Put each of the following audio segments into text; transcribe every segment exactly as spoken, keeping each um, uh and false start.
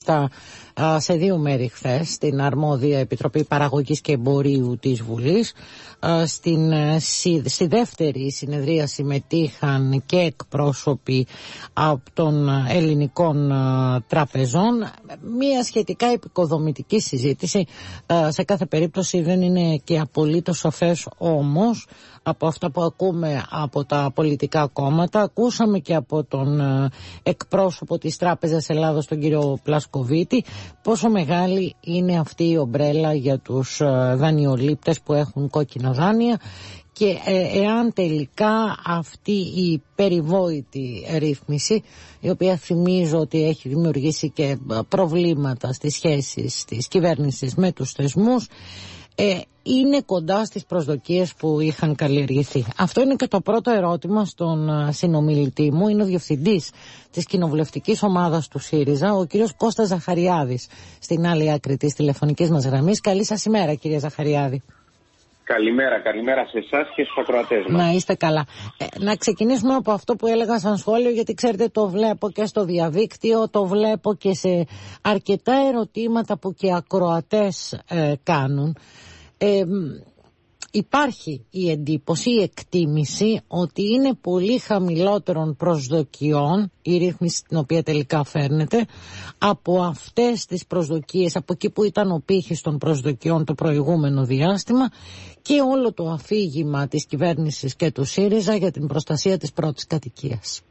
μάλιστα σε δύο μέρη χθες, στην αρμόδια Επιτροπή Παραγωγής και Εμπορίου της Βουλής. Στην, στη δεύτερη συνεδρία συμμετείχαν και εκπρόσωποι από των ελληνικών τραπεζών. Μία σχετικά επικοδομητική συζήτηση. Σε κάθε περίπτωση δεν είναι και απολύτως σαφές όμως από αυτά που ακούμε από τα πολιτικά κόμματα. Ακούσαμε και από τον εκπρόσωπο της Τράπεζας Ελλάδος, τον κύριο Πλασκοβίτη, πόσο μεγάλη είναι αυτή η ομπρέλα για τους δανειολήπτες που έχουν κόκκινα δάνεια και ε, εάν τελικά αυτή η περιβόητη ρύθμιση, η οποία θυμίζω ότι έχει δημιουργήσει και προβλήματα στις σχέσεις της κυβέρνησης με τους θεσμούς, ε, είναι κοντά στις προσδοκίες που είχαν καλλιεργηθεί. Αυτό είναι και το πρώτο ερώτημα στον συνομιλητή μου. Είναι ο διευθυντής της κοινοβουλευτικής ομάδας του ΣΥΡΙΖΑ, ο κύριος Κώστας Ζαχαριάδης, στην άλλη άκρη της τηλεφωνικής μας γραμμής. Καλή σας ημέρα, κύριε Ζαχαριάδη. Καλημέρα, καλημέρα σε εσάς και στους ακροατές μας. Να είστε καλά. Ε, να ξεκινήσουμε από αυτό που έλεγα σαν σχόλιο, γιατί ξέρετε το βλέπω και στο διαδίκτυο, το βλέπω και σε αρκετά ερωτήματα που και ακροατές ε, κάνουν. Ε, υπάρχει η εντύπωση, η εκτίμηση ότι είναι πολύ χαμηλότερων προσδοκιών η ρύθμιση την οποία τελικά φέρνεται από αυτές τις προσδοκίες, από εκεί που ήταν ο πύχης των προσδοκιών το προηγούμενο διάστημα, και όλο το αφήγημα της κυβέρνησης και του ΣΥΡΙΖΑ για την προστασία της πρώτης κατοικίας.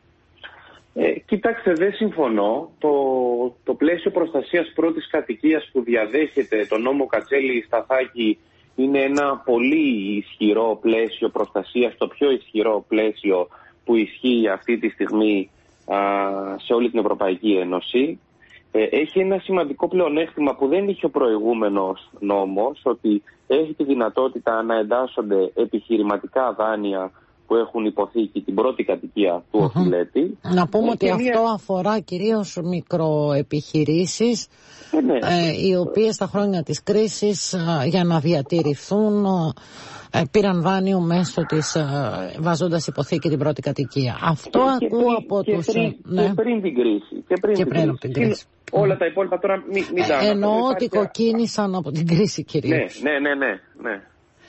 Ε, κοιτάξτε, δεν συμφωνώ. Το, το πλαίσιο προστασίας πρώτης κατοικίας που διαδέχεται το νόμο Κατσέλη-Σταθάκη είναι ένα πολύ ισχυρό πλαίσιο προστασίας, το πιο ισχυρό πλαίσιο που ισχύει αυτή τη στιγμή α, σε όλη την Ευρωπαϊκή Ένωση. Ε, έχει ένα σημαντικό πλεονέκτημα που δεν είχε ο προηγούμενος νόμος, ότι έχει τη δυνατότητα να εντάσσονται επιχειρηματικά δάνεια που έχουν υποθήκη την πρώτη κατοικία του uh-huh. οφειλέτη. Να πούμε ότι αυτό μια... αφορά κυρίως μικροεπιχειρήσεις, ε, ναι. ε, οι οποίες στα χρόνια της κρίσης ε, για να διατηρηθούν ε, πήραν δάνειο μέσω της, ε, βάζοντας υποθήκη την πρώτη κατοικία. Αυτό και ακούω πριν, από και τους... Πριν, ναι. Και πριν την κρίση. Και πριν, και την, πριν κρίση. την κρίση. Όλα mm. τα υπόλοιπα τώρα μην, μην τα ε, Εννοώ ότι υπάρχει... κοκκίνησαν από την κρίση κυρίως. Ναι, ναι, ναι, ναι, ναι.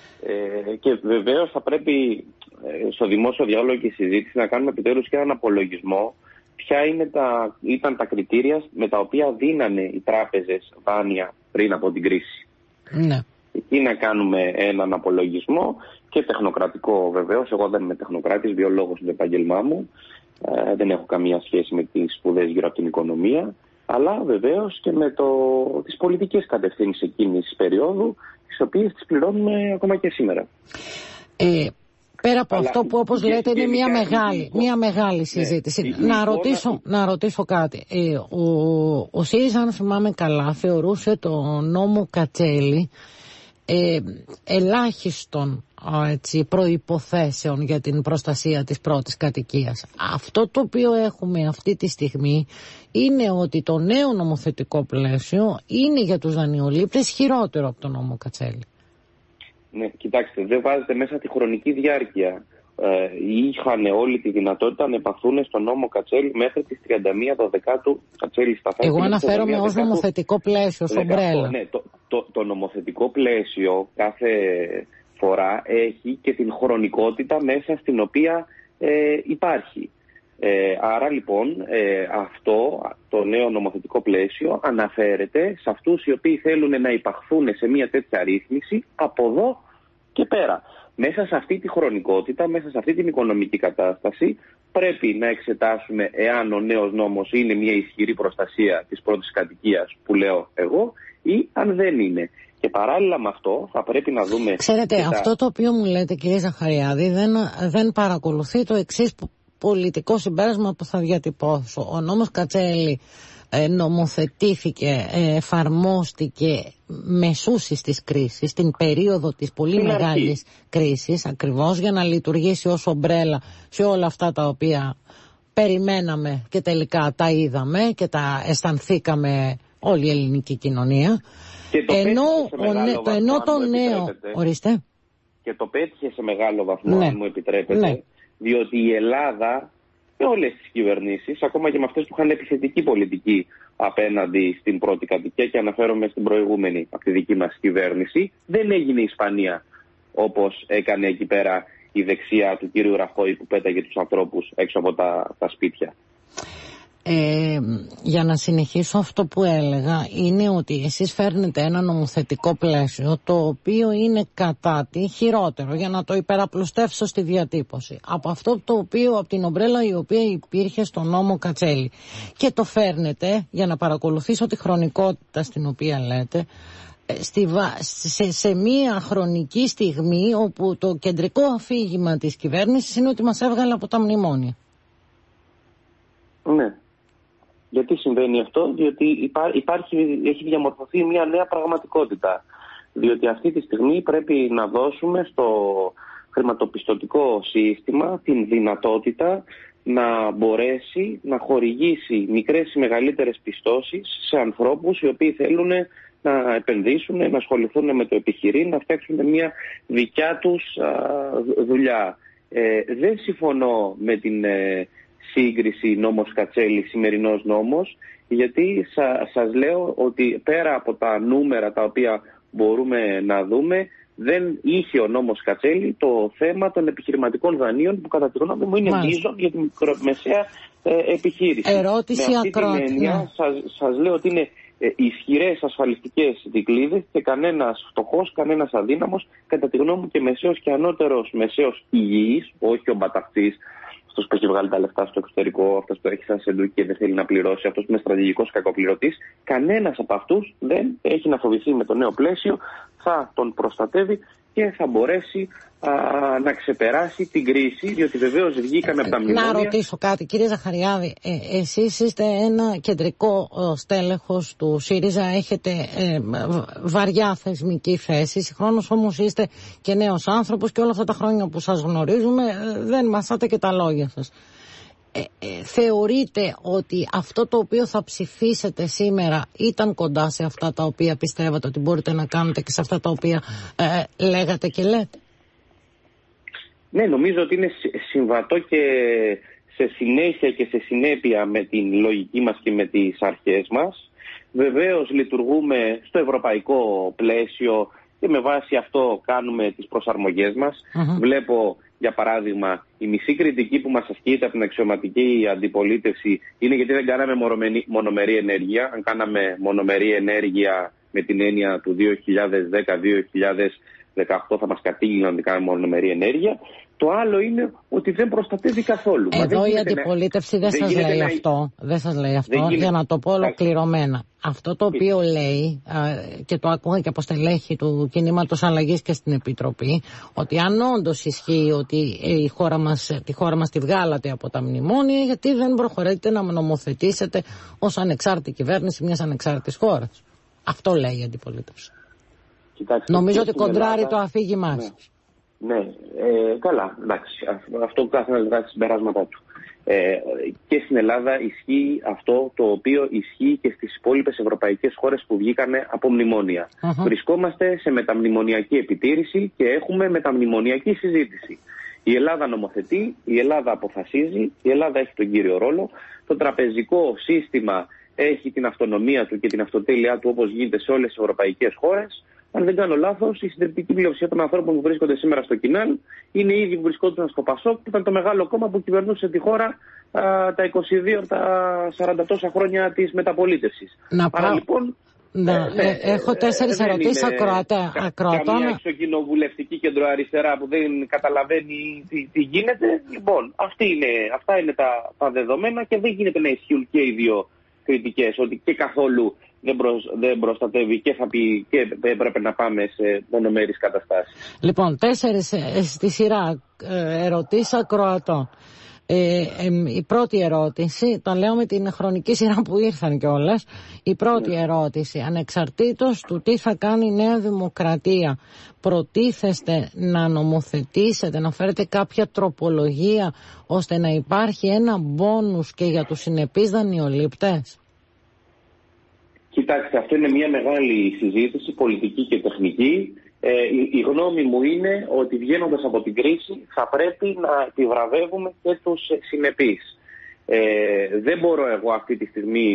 Ε, και βεβαίως θα πρέπει στο δημόσιο διάλογο και συζήτηση να κάνουμε επιτέλους και έναν απολογισμό ποια είναι τα, ήταν τα κριτήρια με τα οποία δίνανε οι τράπεζες δάνεια πριν από την κρίση. Ναι. Εκεί να κάνουμε έναν απολογισμό και τεχνοκρατικό βεβαίως. Εγώ δεν είμαι τεχνοκράτης, βιολόγος είναι το επάγγελμά μου. Ε, δεν έχω καμία σχέση με τις σπουδές γύρω από την οικονομία, αλλά βεβαίως και με το, τις πολιτικές κατευθύνσεις εκείνης της περίοδου, τις οποίες τις πληρώνουμε ακόμα και σήμερα. Ε, πέρα από Αλλά αυτό που όπως και, λέτε και, είναι και μια, μεγάλη, η, μια μεγάλη συζήτηση. Ναι, να, η, ρωτήσω, η... να ρωτήσω κάτι. Ε, ο, ο ΣΥΡΙΖΑ, αν θυμάμαι καλά, θεωρούσε το νόμο Κατσέλη ε, ελάχιστον έτσι, προϋποθέσεων για την προστασία της πρώτης κατοικίας. Αυτό το οποίο έχουμε αυτή τη στιγμή είναι ότι το νέο νομοθετικό πλαίσιο είναι για τους δανειολήπτες χειρότερο από το νόμο Κατσέλη. Ναι, κοιτάξτε, δεν βάζετε μέσα τη χρονική διάρκεια. Ε, είχαν όλη τη δυνατότητα να επαχθούν στο νόμο Κατσέλη μέχρι τις τριάντα μία Δεκάτου Κατσέλη Σταθάκη. Εγώ αναφέρομαι ως νομοθετικό πλαίσιο, ως ομπρέλα. Ναι, το, το, το νομοθετικό πλαίσιο κάθε φορά έχει και την χρονικότητα μέσα στην οποία ε, υπάρχει. Ε, άρα λοιπόν ε, αυτό το νέο νομοθετικό πλαίσιο αναφέρεται σε αυτούς οι οποίοι θέλουν να υπαχθούν σε μια τέτοια ρύθμιση από εδώ και πέρα. Μέσα σε αυτή τη χρονικότητα, μέσα σε αυτή την οικονομική κατάσταση πρέπει να εξετάσουμε εάν ο νέος νόμος είναι μια ισχυρή προστασία της πρώτης κατοικίας που λέω εγώ ή αν δεν είναι. Και παράλληλα με αυτό θα πρέπει να δούμε... Ξέρετε, τα... αυτό το οποίο μου λέτε κύριε Ζαχαριάδη δεν, δεν παρακολουθεί το εξής πολιτικό συμπέρασμα που θα διατυπώσω. Ο νόμος Κατσέλη ε, νομοθετήθηκε, ε, εφαρμόστηκε μεσούσης της κρίσης, στην περίοδο της πολύ Στην μεγάλης αρχή. κρίσης, ακριβώς για να λειτουργήσει ως ομπρέλα σε όλα αυτά τα οποία περιμέναμε και τελικά τα είδαμε και τα αισθανθήκαμε όλη η ελληνική κοινωνία. Και το ενώ, ο, βαθμό, το, ενώ το νέο... Ορίστε. Και το πέτυχε σε μεγάλο βαθμό, ναι. αν μου επιτρέπετε, ναι. διότι η Ελλάδα και όλες τις κυβερνήσεις, ακόμα και με αυτές που είχαν επιθετική πολιτική απέναντι στην πρώτη κατοικία, και αναφέρομαι στην προηγούμενη, από τη δική μας κυβέρνηση. Δεν έγινε η Ισπανία όπως έκανε εκεί πέρα η δεξιά του κύριου Ραχώη, που πέταγε τους ανθρώπους έξω από τα, τα σπίτια. Ε, για να συνεχίσω αυτό που έλεγα, είναι ότι εσείς φέρνετε ένα νομοθετικό πλαίσιο το οποίο είναι κατά τη χειρότερο, για να το υπεραπλουστεύσω στη διατύπωση, από αυτό το οποίο, από την ομπρέλα η οποία υπήρχε στο νόμο Κατσέλη, και το φέρνετε για να παρακολουθήσω τη χρονικότητα στην οποία λέτε, στη, σε, σε μία χρονική στιγμή όπου το κεντρικό αφήγημα της κυβέρνησης είναι ότι μας έβγαλε από τα μνημόνια. Ναι. Γιατί συμβαίνει αυτό? Διότι υπά, υπάρχει, έχει διαμορφωθεί μια νέα πραγματικότητα. Διότι αυτή τη στιγμή πρέπει να δώσουμε στο χρηματοπιστωτικό σύστημα την δυνατότητα να μπορέσει να χορηγήσει μικρές ή μεγαλύτερες πιστώσεις σε ανθρώπους οι οποίοι θέλουν να επενδύσουν, να ασχοληθούν με το επιχειρήν, να φτιάξουν μια δικιά τους α, δουλειά. Ε, δεν συμφωνώ με την ε, σύγκριση νόμος Κατσέλη, σημερινός νόμος, γιατί σα, σας λέω ότι πέρα από τα νούμερα τα οποία μπορούμε να δούμε, δεν είχε ο νόμος Κατσέλη το θέμα των επιχειρηματικών δανείων, που κατά τη γνώμη μου είναι μείζον για τη μικρομεσαία ε, επιχείρηση. Ερώτηση με αυτή ακρότη, την έννοια ναι. σας, σας λέω ότι είναι ε, ισχυρές ασφαλιστικές δικλείδες και κανένας φτωχός, κανένας αδύναμος, κατά τη γνώμη μου και μεσαίος και ανώτερος μεσαίος υγιής, όχι ο μπαταχτής, αυτός που έχει βγάλει τα λεφτά στο εξωτερικό, αυτός που έχει σαν σεντούκι και δεν θέλει να πληρώσει, αυτός που είναι στρατηγικός κακοπληρωτής, κανένας από αυτούς δεν έχει να φοβηθεί με το νέο πλαίσιο, θα τον προστατεύει και θα μπορέσει α, να ξεπεράσει την κρίση, διότι βεβαίως βγήκαμε από τα μνημόνια. Να ρωτήσω κάτι, κύριε Ζαχαριάδη, ε, εσείς είστε ένα κεντρικό ε, στέλεχος του ΣΥΡΙΖΑ, έχετε ε, βαριά θεσμική θέση, συγχρόνως όμως είστε και νέος άνθρωπος και όλα αυτά τα χρόνια που σας γνωρίζουμε ε, δεν μασάτε και τα λόγια σας. Ε, ε, θεωρείτε ότι αυτό το οποίο θα ψηφίσετε σήμερα ήταν κοντά σε αυτά τα οποία πιστεύατε ότι μπορείτε να κάνετε και σε αυτά τα οποία ε, λέγατε και λέτε? Ναι, νομίζω ότι είναι συμβατό και σε συνέχεια και σε συνέπεια με την λογική μας και με τις αρχές μας. Βεβαίως λειτουργούμε στο ευρωπαϊκό πλαίσιο και με βάση αυτό κάνουμε τις προσαρμογές μας. Uh-huh. Βλέπω, για παράδειγμα, η μισή κριτική που μας ασκείται από την αξιωματική αντιπολίτευση είναι γιατί δεν κάναμε μονομερή ενέργεια. Αν κάναμε μονομερή ενέργεια με την έννοια του δύο χιλιάδες δέκα δύο χιλιάδες δεκαοκτώ θα μας κατήγγειλαν ότι κάναμε μονομερή ενέργεια. Το άλλο είναι ότι δεν προστατεύει καθόλου. Εδώ η αντιπολίτευση να... δεν, δεν σας λέει να... αυτό. Δεν σας λέει αυτό, γίνεται... για να το πω ολοκληρωμένα. Αυτό το οποίο λέει, και το άκουγα και από στελέχη του κινήματος αλλαγής και στην Επιτροπή, ότι αν όντως ισχύει ότι η χώρα μας, τη χώρα μας τη βγάλατε από τα μνημόνια, γιατί δεν προχωρείτε να νομοθετήσετε ως ανεξάρτητη κυβέρνηση μιας ανεξάρτητης χώρας. Αυτό λέει η αντιπολίτευση. Κοιτάξτε, νομίζω ότι κοντράρει Ελλάδα... το αφήγημά ναι. σας. Ναι, ε, καλά, εντάξει, αυτό κάθε ένας βγάζει τα συμπεράσματά του. Ε, και στην Ελλάδα ισχύει αυτό το οποίο ισχύει και στις υπόλοιπες ευρωπαϊκές χώρες που βγήκανε από μνημόνια. Uh-huh. Βρισκόμαστε σε μεταμνημονιακή επιτήρηση και έχουμε μεταμνημονιακή συζήτηση. Η Ελλάδα νομοθετεί, η Ελλάδα αποφασίζει, η Ελλάδα έχει τον κύριο ρόλο. Το τραπεζικό σύστημα έχει την αυτονομία του και την αυτοτέλειά του όπως γίνεται σε όλες τις ευρωπαϊκές χώρες. Αν δεν κάνω λάθος, η συντριπτική πλειοψηφία των ανθρώπων που βρίσκονται σήμερα στο Κινάλ είναι οι ίδιοι που βρισκόντουσαν στο Πασόκ, που ήταν το μεγάλο κόμμα που κυβερνούσε τη χώρα α, τα είκοσι δύο, τα σαράντα τόσα χρόνια της μεταπολίτευσης. Να Άρα, πάω... λοιπόν. Ναι, ε, ναι, έχω τέσσερις ερωτήσεις ακροατών. Καμία εξοκοινοβουλευτική κεντροαριστερά που δεν καταλαβαίνει τι, τι γίνεται. Λοιπόν, αυτή είναι, αυτά είναι τα, τα δεδομένα και δεν γίνεται να ισχύουν και οι δύο κριτικές, ότι και καθόλου δεν, προσ, δεν προστατεύει και θα πει και πρέπει να πάμε σε μονομερείς καταστάσεις. Λοιπόν, τέσσερις ε, στη σειρά ε, ερωτήσεις ακροατών. Ε, ε, η πρώτη ερώτηση, το λέω με την χρονική σειρά που ήρθαν κιόλας. Η πρώτη yeah. ερώτηση, ανεξαρτήτως του τι θα κάνει η Νέα Δημοκρατία, προτίθεστε να νομοθετήσετε, να φέρετε κάποια τροπολογία ώστε να υπάρχει ένα μπόνους και για τους συνεπείς δανειολήπτες? Κοιτάξτε, αυτό είναι μια μεγάλη συζήτηση, πολιτική και τεχνική. Ε, η, η γνώμη μου είναι ότι βγαίνοντας από την κρίση θα πρέπει να επιβραβεύουμε και τους συνεπείς. Ε, δεν μπορώ εγώ αυτή τη στιγμή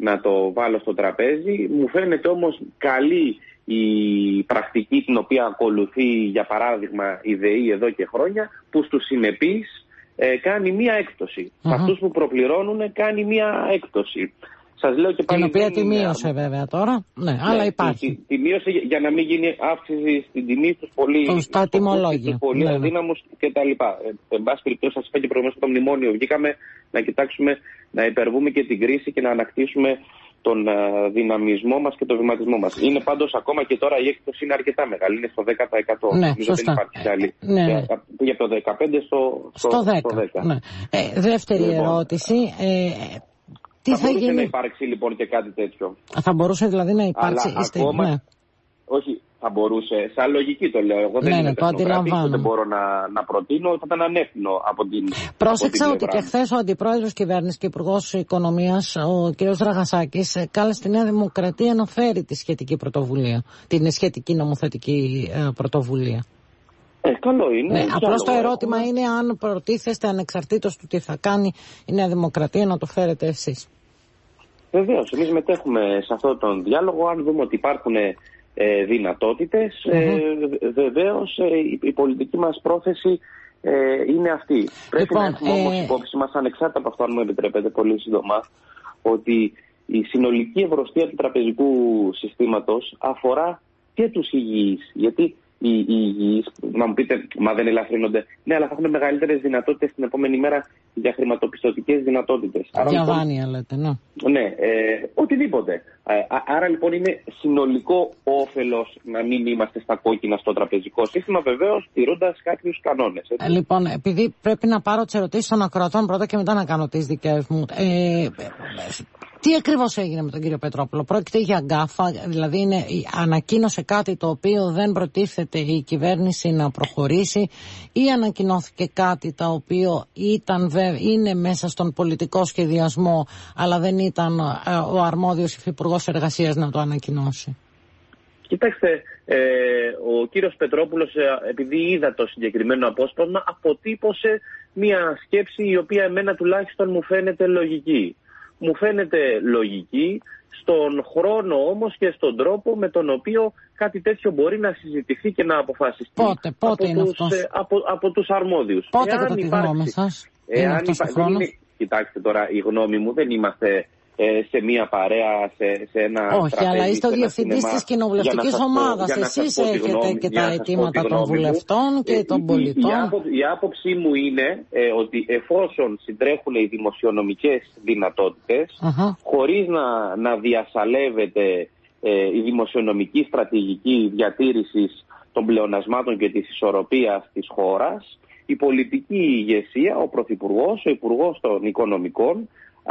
να το βάλω στο τραπέζι. Μου φαίνεται όμως καλή η πρακτική την οποία ακολουθεί, για παράδειγμα, η ΔΕΗ εδώ και χρόνια, που στους συνεπείς ε, κάνει μία έκπτωση. Mm-hmm. Αυτούς που προπληρώνουν κάνει μία έκπτωση. Σας λέω και πάλι, την οποία τη μείωσε είναι... βέβαια τώρα, ναι, ναι, αλλά υπάρχει. Τη, τη, τη μείωσε για να μην γίνει αύξηση στην τιμή στους πολύ, στα τιμολόγια, πολύ ναι, αδύναμους κτλ. Ε, εν πάση περιπτώσει, σας είπα και προηγουμένως στο μνημόνιο, βγήκαμε να κοιτάξουμε να υπερβούμε και την κρίση και να ανακτήσουμε τον uh, δυναμισμό μας και τον βηματισμό μας. Είναι πάντως ακόμα και τώρα η έκπτωση είναι αρκετά μεγάλη, είναι στο δέκα τοις εκατό. Ναι, νομίζω δεν υπάρχει άλλη. Ναι, ναι. Για το δεκαπέντε στο, στο, στο δέκα. Στο δέκα. Ναι. Ε, δεύτερη λοιπόν, ερώτηση. Ε, τι θα, θα μπορούσε γίνει... να υπάρξει λοιπόν και κάτι τέτοιο. Θα μπορούσε δηλαδή να υπάρξει... Αλλά είστε... ακόμα... ναι. Όχι, θα μπορούσε, σαν λογική το λέω. Εγώ δεν ναι, είμαι ναι, τεχνοκράτη, δεν μπορώ να, να προτείνω, θα ήταν ανεύθυνο από την. Πρόσεξα από την ότι και χθες ο Αντιπρόεδρος Κυβέρνησης και Υπουργός Οικονομίας, ο κ. Δραγασάκης, κάλεσε τη Νέα Δημοκρατία να φέρει τη σχετική πρωτοβουλία, την σχετική νομοθετική ε, πρωτοβουλία. Ε, καλό είναι. Ναι, απλώς το ερώτημα έχουμε... είναι αν προτίθεστε, ανεξαρτήτως του τι θα κάνει η Νέα Δημοκρατία, να το φέρετε εσείς. Βεβαίως, εμείς μετέχουμε σε αυτόν τον διάλογο. Αν δούμε ότι υπάρχουν ε, δυνατότητες, mm-hmm. ε, βεβαίως ε, η, η πολιτική μας πρόθεση ε, είναι αυτή. Λοιπόν, πρέπει να έχουμε ε... όμως υπόψη μας, ανεξάρτητα από αυτό, αν μου επιτρέπετε πολύ σύντομα, ότι η συνολική ευρωστία του τραπεζικού συστήματος αφορά και τους υγιείς. Γιατί οι, οι υγιείς, να μου πείτε, μα δεν ελαφρύνονται. Ναι, αλλά θα έχουμε μεγαλύτερες δυνατότητες την επόμενη μέρα για χρηματοπιστωτικές δυνατότητες. Για δάνεια λέτε, ναι. Ναι, ε, οτιδήποτε. Ε, άρα λοιπόν είναι συνολικό όφελος να μην είμαστε στα κόκκινα στο τραπεζικό σύστημα, βεβαίως τηρώντας κάποιους κανόνες. Ε, λοιπόν, επειδή πρέπει να πάρω τις ερωτήσεις των ακροατών πρώτα και μετά να κάνω τις δικές μου. Ε, Τι ακριβώς έγινε με τον κύριο Πετρόπουλο? Πρόκειται για γκάφα, δηλαδή είναι, ανακοίνωσε κάτι το οποίο δεν προτίθεται η κυβέρνηση να προχωρήσει, ή ανακοινώθηκε κάτι το οποίο ήταν, είναι μέσα στον πολιτικό σχεδιασμό, αλλά δεν ήταν ο αρμόδιος υφυπουργός εργασίας να το ανακοινώσει? Κοιτάξτε, ε, ο κύριος Πετρόπουλος, επειδή είδα το συγκεκριμένο απόσπασμα, αποτύπωσε μια σκέψη η οποία εμένα τουλάχιστον μου φαίνεται λογική. Μου φαίνεται λογική στον χρόνο όμως και στον τρόπο με τον οποίο κάτι τέτοιο μπορεί να συζητηθεί και να αποφασιστεί. Πότε, πότε από, είναι τους, αυτός? από, από τους αρμόδιους. Πότε κατά τη γνώμη σας είναι αυτός ο χρόνος? Είναι, κοιτάξτε τώρα, η γνώμη μου, δεν είμαστε ε, σε μία παρέα, σε, σε ένα όχι, τραπέζι, αλλά είστε ο διευθυντής της κοινοβουλευτικής ομάδας. Εσείς έχετε γνώμη, και τα αιτήματα των βουλευτών και ε, των πολιτών. Η, η, άποψη, η άποψή μου είναι ε, ότι εφόσον συντρέχουν οι δημοσιονομικές δυνατότητες, uh-huh. χωρίς να, να διασαλεύεται ε, η δημοσιονομική στρατηγική διατήρησης των πλεονασμάτων και της ισορροπίας της χώρας, η πολιτική ηγεσία, ο Πρωθυπουργός, ο Υπουργός των Οικονομικών,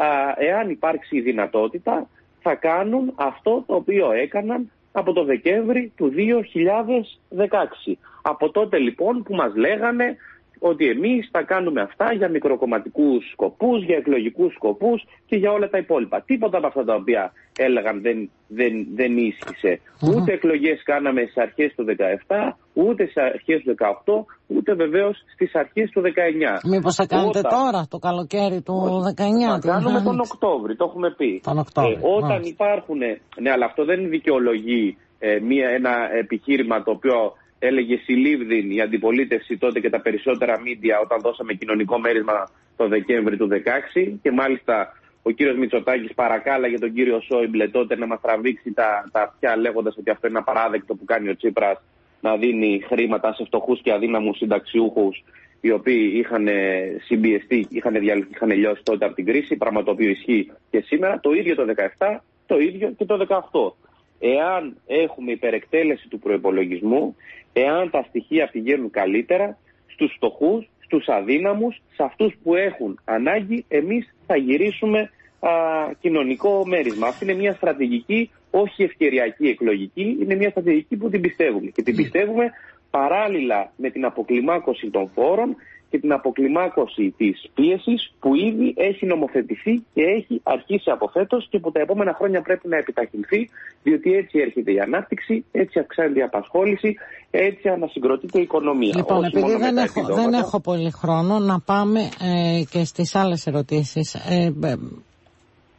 εάν υπάρξει η δυνατότητα, θα κάνουν αυτό το οποίο έκαναν από το Δεκέμβρη του δύο χιλιάδες δεκαέξι. Από τότε λοιπόν που μας λέγανε ότι εμείς θα κάνουμε αυτά για μικροκομματικούς σκοπούς, για εκλογικούς σκοπούς και για όλα τα υπόλοιπα. Τίποτα από αυτά τα οποία έλεγαν δεν, δεν, δεν ίσχυσε. Mm-hmm. Ούτε εκλογές κάναμε στις αρχές του δεκαεπτά, ούτε στις αρχές του δεκαοκτώ, ούτε βεβαίως στις αρχές του δεκαεννιά. Μήπως θα κάνετε όταν... τώρα, το καλοκαίρι του δεκαεννιά? Θα κάνουμε τον Οκτώβρη, το έχουμε πει. Τον Οκτώβρη, ε, όταν υπάρχουν, ναι, αλλά αυτό δεν δικαιολογεί ε, μία, ένα επιχείρημα το οποίο έλεγε συλλήβδην η αντιπολίτευση τότε και τα περισσότερα μίντια όταν δώσαμε κοινωνικό μέρισμα το Δεκέμβρη του δεκαέξι, και μάλιστα ο κύριος Μητσοτάκης παρακάλαγε τον κύριο Σόιμπλε τότε να μας τραβήξει τα, τα αυτιά, λέγοντας ότι αυτό είναι απαράδεκτο που κάνει ο Τσίπρας, να δίνει χρήματα σε φτωχούς και αδύναμους συνταξιούχους οι οποίοι είχαν συμπιεστεί, είχαν, είχαν λιώσει τότε από την κρίση, πράγμα το οποίο ισχύει και σήμερα. Το ίδιο το δεκαεπτά, το ίδιο και το δεκαοκτώ. Εάν έχουμε υπερεκτέλεση του προϋπολογισμού, εάν τα στοιχεία πηγαίνουν καλύτερα στους φτωχούς, στους αδύναμους, σε αυτούς που έχουν ανάγκη, εμείς θα γυρίσουμε α, κοινωνικό μέρισμα. Αυτή είναι μια στρατηγική, όχι ευκαιριακή εκλογική, είναι μια στρατηγική που την πιστεύουμε. Και την πιστεύουμε παράλληλα με την αποκλιμάκωση των φόρων και την αποκλιμάκωση της πίεσης που ήδη έχει νομοθετηθεί και έχει αρχίσει από φέτος και που τα επόμενα χρόνια πρέπει να επιταχυνθεί, διότι έτσι έρχεται η ανάπτυξη, έτσι αυξάνεται η απασχόληση, έτσι ανασυγκροτείται η οικονομία. Λοιπόν, όχι επειδή δεν έχω, δεν έχω πολύ χρόνο, να πάμε ε, και στις άλλες ερωτήσεις. Ε, ε,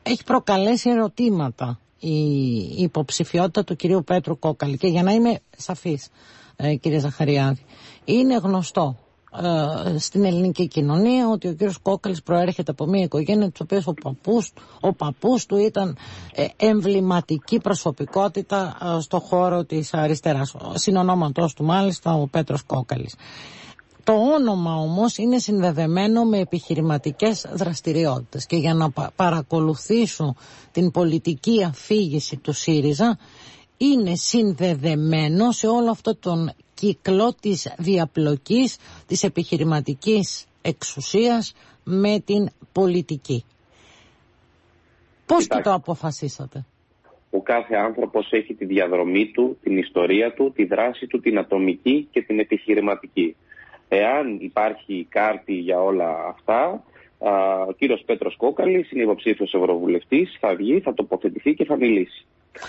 έχει προκαλέσει ερωτήματα η υποψηφιότητα του κυρίου Πέτρου Κόκαλη. Και για να είμαι σαφής, ε, κύριε Ζαχαριάδη, είναι γνωστό ε, στην ελληνική κοινωνία ότι ο κύριος Κόκαλης προέρχεται από μια οικογένεια της οποίας ο παππούς, ο παππούς του ήταν ε, εμβληματική προσωπικότητα ε, στο χώρο της αριστεράς. Συνονόματός του μάλιστα ο Πέτρος Κόκαλης. Το όνομα όμως είναι συνδεδεμένο με επιχειρηματικές δραστηριότητες και για να πα- παρακολουθήσω την πολιτική αφήγηση του ΣΥΡΙΖΑ είναι συνδεδεμένο σε όλο αυτό τον κύκλο της διαπλοκής της επιχειρηματικής εξουσίας με την πολιτική. Πώς και το αποφασίσατε? Ο κάθε άνθρωπος έχει τη διαδρομή του, την ιστορία του, τη δράση του, την ατομική και την επιχειρηματική. Εάν υπάρχει κάρτη για όλα αυτά, ο κύριος Πέτρος Κόκαλης είναι υποψήφιος ευρωβουλευτής, θα βγει, θα τοποθετηθεί και θα μιλήσει.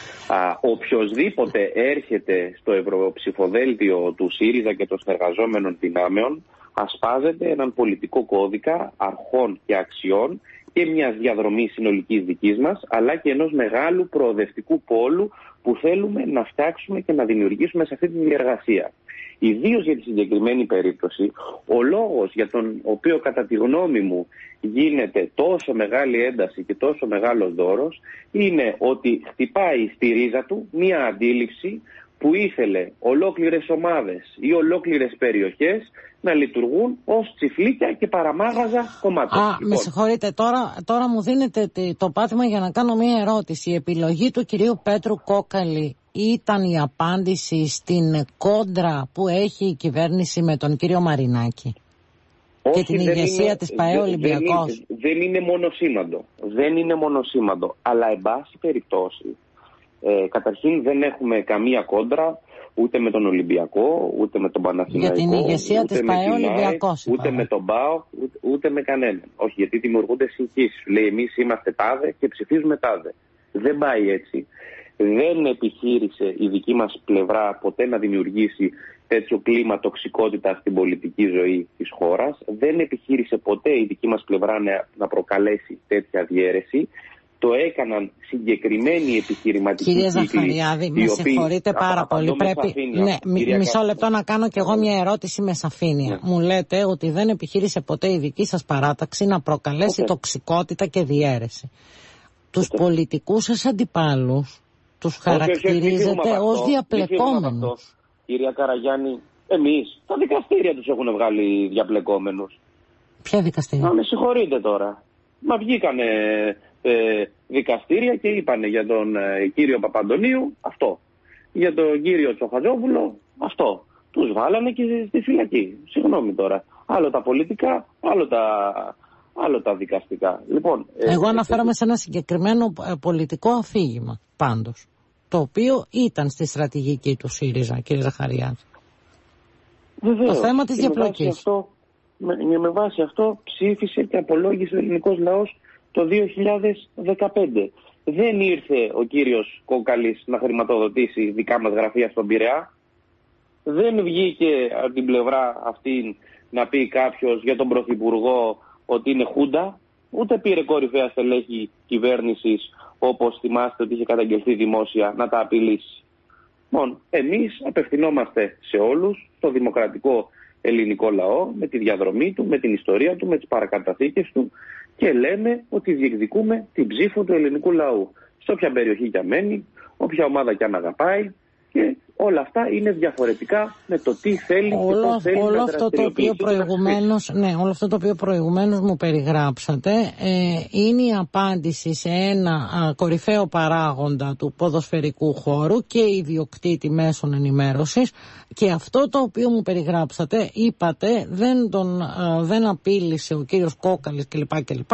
Α, οποιοςδήποτε έρχεται στο ευρωψηφοδέλτιο του ΣΥΡΙΖΑ και των συνεργαζόμενων δυνάμεων ασπάζεται έναν πολιτικό κώδικα αρχών και αξιών και μιας διαδρομής συνολικής δικής μας, αλλά και ενός μεγάλου προοδευτικού πόλου που θέλουμε να φτιάξουμε και να δημιουργήσουμε σε αυτή τη διεργασία. Ιδίως για τη συγκεκριμένη περίπτωση, ο λόγος για τον οποίο κατά τη γνώμη μου γίνεται τόσο μεγάλη ένταση και τόσο μεγάλος δώρος είναι ότι χτυπάει στη ρίζα του μία αντίληψη που ήθελε ολόκληρες ομάδες ή ολόκληρες περιοχές να λειτουργούν ως τσιφλίκια και παραμάγαζα κομμάτια. Α, λοιπόν. με συγχωρείτε, τώρα, τώρα μου δίνετε το πάτημα για να κάνω μία ερώτηση. Η επιλογή του κυρίου Πέτρου Κόκαλη ήταν η απάντηση στην κόντρα που έχει η κυβέρνηση με τον κύριο Μαρινάκη? Όχι, και την ηγεσία είναι, της ΠΑΕ Ολυμπιακός? Δεν, δεν είναι μονοσήμαντο. Δεν είναι μονοσήμαντο. Αλλά εν πάση περιπτώσει, ε, καταρχήν δεν έχουμε καμία κόντρα ούτε με τον Ολυμπιακό, ούτε με τον Παναθηναϊκό. Για την ηγεσία ούτε της ΠΑΕ Ολυμπιακός. Ούτε με τον ΠΑΟ, ούτε, ούτε με κανέναν. Όχι, γιατί δημιουργούνται συγχύσεις. Λέει εμείς είμαστε τάδε και ψηφίζουμε τάδε. Δεν πάει έτσι. Δεν επιχείρησε η δική μας πλευρά ποτέ να δημιουργήσει τέτοιο κλίμα τοξικότητα στην πολιτική ζωή της χώρας. Δεν επιχείρησε ποτέ η δική μας πλευρά να προκαλέσει τέτοια διαίρεση. Το έκαναν συγκεκριμένοι επιχειρηματικοί κύκλοι. Κύριε κύκλοι, Ζαχαριάδη, με συγχωρείτε πάρα πολύ. Πρέπει ναι, μ, μισό λεπτό να κάνω κι εγώ μια ερώτηση με σαφήνεια. Ναι. Μου λέτε ότι δεν επιχείρησε ποτέ η δική σας παράταξη να προκαλέσει okay. τοξικότητα και διαίρεση. Τους okay. πολιτικούς σας αντιπάλους τους χαρακτηρίζετε ως διαπλεκόμενους. Κυρία Καραγιάννη, εμείς τα δικαστήρια τους έχουν βγάλει διαπλεκόμενους. Ποια δικαστήρια? Να με συγχωρείτε τώρα. Μα βγήκανε ε, δικαστήρια και είπανε για τον ε, κύριο Παπαντονίου αυτό. Για τον κύριο Τσοχατζόπουλο αυτό. Τους βάλανε και στη φυλακή. Συγγνώμη τώρα. Άλλο τα πολιτικά, άλλο τα, άλλο τα δικαστικά. Λοιπόν, ε, Εγώ αναφέρομαι ε, σε ένα συγκεκριμένο πολιτικό αφήγημα πάντως, το οποίο ήταν στη στρατηγική του ΣΥΡΙΖΑ, κύριε Ζαχαριάδη. Βεβαίως. Το θέμα της διαπλοκής. Αυτό, με, με βάση αυτό ψήφισε και απολόγησε ο ελληνικός λαός το δύο χιλιάδες δεκαπέντε. Δεν ήρθε ο κύριος Κόκαλης να χρηματοδοτήσει δικά μας γραφεία στον Πειραιά. Δεν βγήκε από την πλευρά αυτή να πει κάποιος για τον Πρωθυπουργό ότι είναι χούντα. Ούτε πήρε κορυφαία στελέχη κυβέρνησης, όπως θυμάστε ότι είχε καταγγελθεί δημόσια, να τα απειλήσει. Λοιπόν, εμείς απευθυνόμαστε σε όλους, στο δημοκρατικό ελληνικό λαό, με τη διαδρομή του, με την ιστορία του, με τις παρακαταθήκες του και λέμε ότι διεκδικούμε την ψήφο του ελληνικού λαού. Σε όποια περιοχή κι αν μένει, όποια ομάδα κι αν αγαπάει, και όλα αυτά είναι διαφορετικά με το τι θέλει όλο, και πώς θέλει όλο να αυτό το οποίο προηγουμένως, ναι, όλο αυτό το οποίο προηγουμένως μου περιγράψατε ε, είναι η απάντηση σε ένα α, κορυφαίο παράγοντα του ποδοσφαιρικού χώρου και ιδιοκτήτη μέσων ενημέρωσης, και αυτό το οποίο μου περιγράψατε, είπατε, δεν, τον, α, δεν απείλησε ο κύριος Κόκαλης κλπ. κλπ.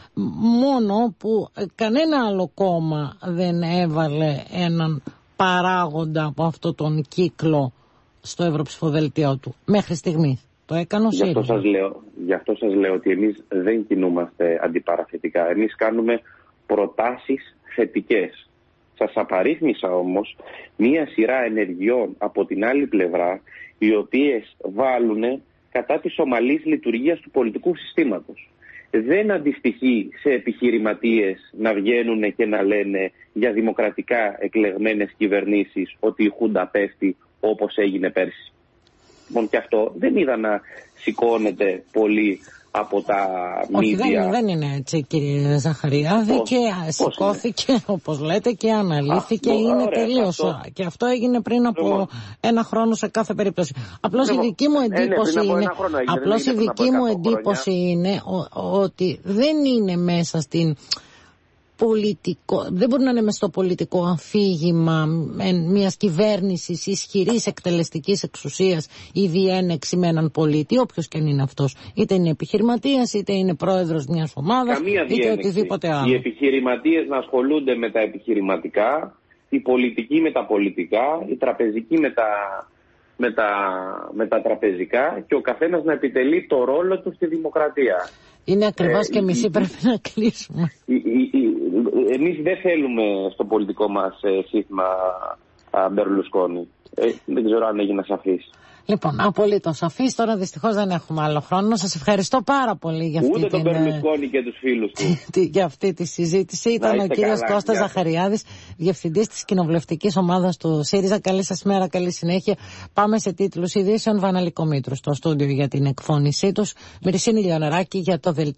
Μόνο που κανένα άλλο κόμμα δεν έβαλε έναν παράγοντα από αυτό τον κύκλο στο ευρωψηφοδέλτιό του μέχρι στιγμής. Το έκανε ο ΣΥΡΙΖΑ. Γι' αυτό σας λέω, γι' αυτό σας λέω ότι εμείς δεν κινούμαστε αντιπαραθετικά. Εμείς κάνουμε προτάσεις θετικές. Σας απαρίθμησα όμως μία σειρά ενεργειών από την άλλη πλευρά, οι οποίες βάλουν κατά της ομαλής λειτουργίας του πολιτικού συστήματος. δεν αντιστοιχεί σε επιχειρηματίες να βγαίνουν και να λένε για δημοκρατικά εκλεγμένες κυβερνήσεις ότι η Χούντα πέφτει όπως έγινε πέρσι. Λοιπόν, και αυτό δεν είδα να σηκώνεται πολύ από τα μίδια. Όχι, δεν, δεν είναι έτσι, κύριε Ζαχαριάδη. Πώς, και σηκώθηκε, όπως λέτε, και αναλύθηκε. Α, είναι τελείως. Αυτό. Και αυτό έγινε πριν από Λέβαια. ένα χρόνο σε κάθε περίπτωση. Απλώς η δική μου εντύπωση είναι, είναι, απλώς η δική μου εντύπωση είναι ο, ο, ότι δεν είναι μέσα στην... πολιτικό, δεν μπορεί να είναι μες στο πολιτικό αφήγημα μιας κυβέρνησης ισχυρής εκτελεστικής εξουσίας η διένεξη με έναν πολίτη, όποιος και αν είναι αυτός. Είτε είναι επιχειρηματίας, είτε είναι πρόεδρος μιας ομάδας, καμία είτε διένεξη. Οτιδήποτε άλλο. Οι επιχειρηματίες να ασχολούνται με τα επιχειρηματικά, οι πολιτικοί με τα πολιτικά, οι τραπεζικοί με τα, με τα, με τα τραπεζικά και ο καθένας να επιτελεί το ρόλο του στη δημοκρατία. Είναι ακριβώς ε, και μισή, πρέπει να κλείσουμε. Εμείς δεν θέλουμε στο πολιτικό μας ε, σύστημα Μπερλουσκόνη. Ε, δεν ξέρω αν έγινε σαφής. Λοιπόν, απολύτως σαφής. Τώρα δυστυχώς δεν έχουμε άλλο χρόνο. Σας ευχαριστώ πάρα πολύ για αυτή, Ούτε την, τον Μπερλουσκόνη και τους φίλους του. για αυτή τη συζήτηση. Ήταν ο κύριος καλά, Κώστας Ζαχαριάδης, διευθυντής της κοινοβουλευτικής ομάδας του ΣΥΡΙΖΑ. Καλή σας μέρα, καλή συνέχεια. Πάμε σε τίτλους ειδήσεων. Βαναλικό Μήτρου στο στούντιο για την εκφώνησή τους. Μυρισίνη Λιονεράκη για το δελτίο.